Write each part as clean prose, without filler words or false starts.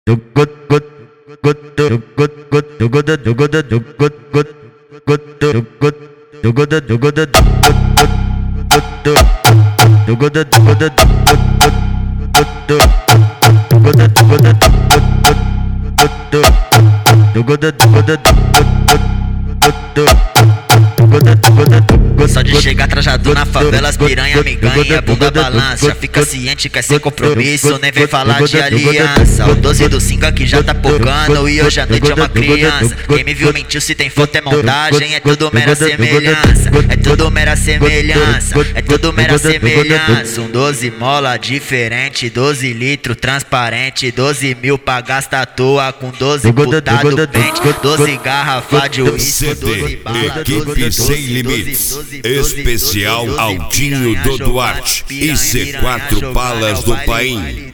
Só de chegar trajado na favela, as piranha me ganha, bunda balança. Já fica ciente, quer sem compromisso, nem vem falar de aliança. O 12 do 5 aqui já tá pocando e hoje à noite é uma criança. Quem me viu mentiu, se tem foto é montagem, é tudo mera semelhança. É tudo mera semelhança, é tudo mera semelhança. Um 12 mola diferente, 12 litros transparente, 12 mil pra gastar à toa, com 12 putado pente, 12 garrafa de uísque, 12 bala, Equipe Sem Limites, especial Aldinho do Duarte e C4 Balas do Paim.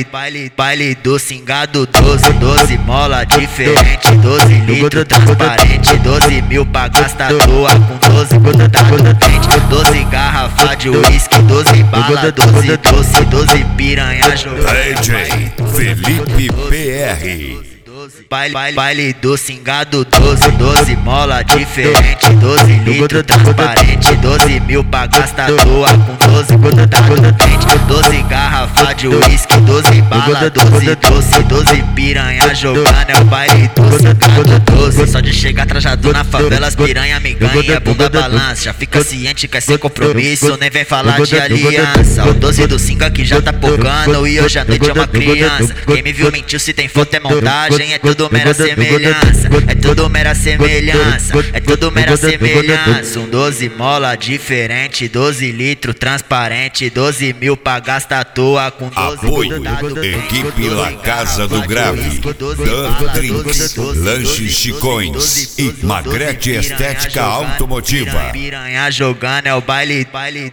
Baile do cingado, 12 mola diferente, 12 litros transparente, 12 mil pra gastar à toa, com 12 putado pente, 12 garrafa de uísque, 12 bala, 12 doce, 12 piranha jogando. DJ Felipe PR. Baile do cingado, 12 mola diferente, 12 litros transparente, 12 mil pra gastar à toa, com 12 putado pente, 12 garrafa de uísque, 12 bala, 12 doce, 12 piranha jogando. É o baile do cingado, 12. Só de chegar trajado na favela, as piranha me ganha, bunda balança. Já fica ciente, quer sem compromisso, nem vem falar de aliança. O 12 do 5 aqui já tá pocando e hoje à noite é uma criança. Quem me viu mentiu, se tem foto é montagem, é tudo mera semelhança, é tudo mera semelhança, é tudo mera semelhança. Um 12 mola diferente, 12 litros transparente, 12 mil pra gastar à toa, com 12 apoio Equipe La Casa do Grave, Dan Drinks, Lanches Chicões e Magrete Estética Automotiva. Piranha jogando, é o baile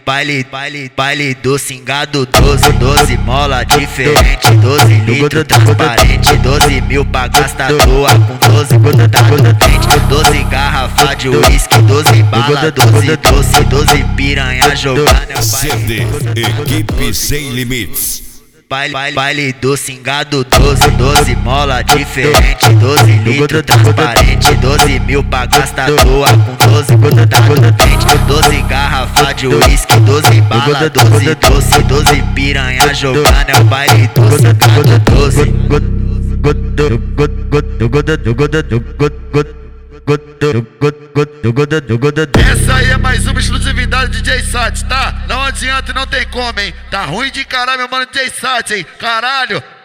do cingado, 12 mola diferente, 12 litros transparente, 12 mil pra gastar à toa, com 12 putado pente, 12 garrafa de uísque, 12 bala, 12 doce, 12 piranha jogando. É o CD Equipe Sem Limites. Baile do cingado, 12 mola diferente, 12 litros transparente, 12 mil pra gastar à toa, com 12 putado pente, 12 garrafa de uísque, 12 bala, 12 doce, 12 piranha jogando. É o baile do cingado, 12. Essa aí é mais uma exclusividade de DJ Sat, tá? Não adianta e não tem como, hein? Tá ruim de caralho, meu mano DJ Sat, hein? Caralho!